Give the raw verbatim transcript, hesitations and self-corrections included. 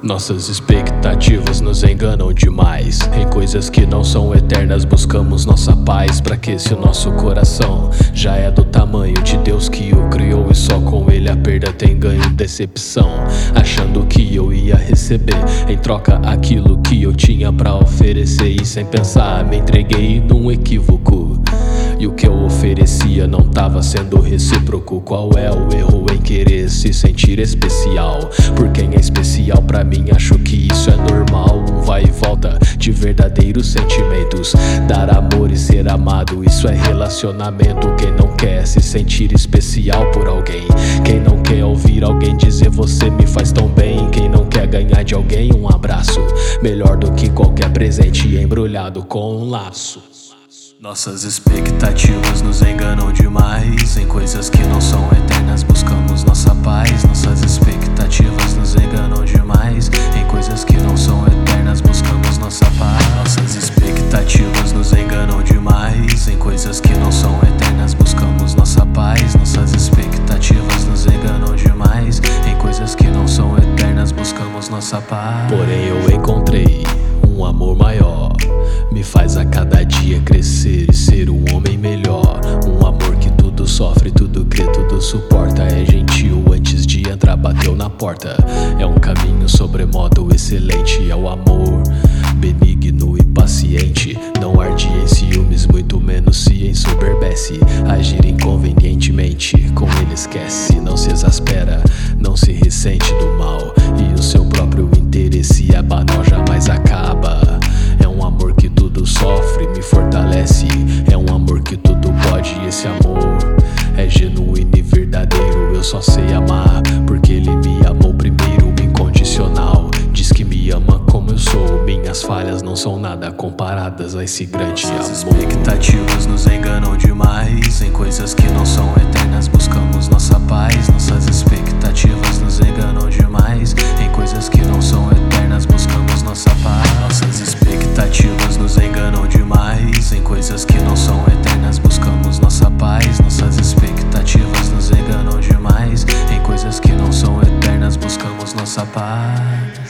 Nossas expectativas nos enganam demais. Em coisas que não são eternas buscamos nossa paz. Pra que se o nosso coração já é do tamanho de Deus que o criou, e só com ele a perda tem ganho? Decepção, achando que eu ia receber em troca aquilo que eu tinha pra oferecer, e sem pensar me entreguei num equívoco. E o que eu oferecia não tava sendo recíproco. Qual é o erro em querer se sentir especial? Por quem é especial pra mim, acho que isso é normal. Um vai e volta de verdadeiros sentimentos. Dar amor e ser amado, isso é relacionamento. Quem não quer se sentir especial por alguém? Quem não quer ouvir alguém dizer você me faz tão bem? Quem não quer ganhar de alguém um abraço melhor do que qualquer presente embrulhado com um laço? Nossas expectativas nos enganam demais. Em coisas que não são eternas buscamos nossa paz. Nossas expectativas nos enganam demais. Em coisas que não são eternas buscamos nossa paz. Nossas expectativas nos enganam demais. Em coisas que não são eternas buscamos nossa paz. Nossas expectativas nos enganam demais. Em coisas que não são eternas buscamos nossa paz. Porém eu encontrei um amor maior, me faz a cada dia crescer e ser um homem melhor. Um amor que tudo sofre, tudo crê, tudo suporta. É gentil, antes de entrar bateu na porta. É um caminho sobremodo excelente. É o amor benigno e paciente. Não arde em ciúmes, muito menos se ensoberbece. Agir inconvenientemente, com ele esquece. Não se exaspera, não se ressente do mal, e o seu próprio interesse é banal, jamais acaba. É um amor que tudo sofre, me fortalece. É um amor que tudo pode, e esse amor é genuíno e verdadeiro. Eu só sei amar porque ele me amou primeiro, incondicional. Diz que me ama como eu sou. Minhas falhas não são nada comparadas a esse grande amor. Nossas expectativas nos enganam demais. Em coisas que não são eternas buscamos nossa paz. Nossas expectativas nos enganam demais. Em coisas que não são eternas buscamos nossa paz. Nossas expectativas nos enganam demais. Em coisas que não são eternas buscamos nossa paz. Nossas expectativas nos enganam demais. Em coisas que não são eternas buscamos nossa paz.